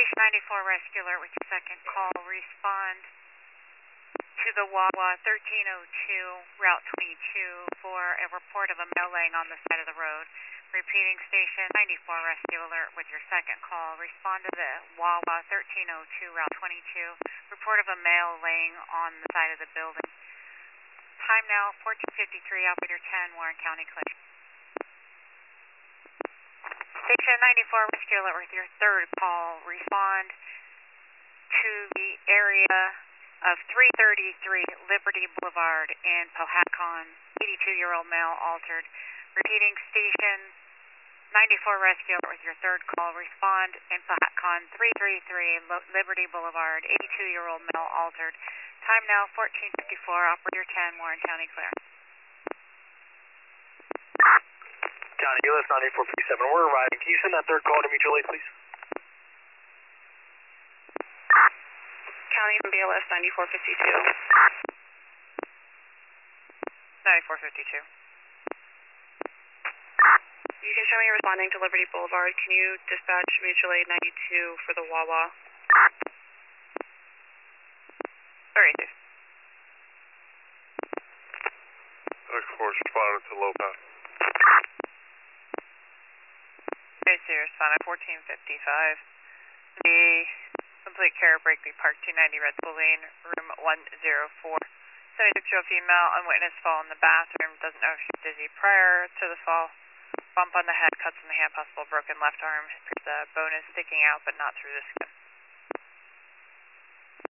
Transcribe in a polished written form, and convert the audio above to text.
Station 94 Rescue Alert with your second call. Respond to the Wawa 1302, Route 22 for a report of a male laying on the side of the road. Repeating Station 94 Rescue Alert with your second call. Respond to the Wawa 1302, Route 22. Report of a male laying on the side of the building. Time now 14:53, operator 10, Warren County clear. Station 94 Rescue Alert with your third call. Respond to the area of 333 Liberty Boulevard in Powhatan. 82-year-old male altered. Repeating Station 94 Rescue Alert with your third call. Respond in Powhatan 333 Liberty Boulevard. 82-year-old male altered. Time now 14:54. Operator 10, Warren County clear. County US 9457, we're arriving. Can you send that third call to mutual aid, please? County BLS 9452. 9452. You can show me responding to Liberty Boulevard. Can you dispatch mutual aid 92 for the Wawa? Very safe. Force responded to low pass. AC responded 1455. The complete care break be parked 290 Red Bull Lane, room 104. 76-year-old female on witness fall in the bathroom. Doesn't know if she's dizzy prior to the fall. Bump on the head, cuts in the hand, possible broken left arm. The bone is sticking out but not through the skin.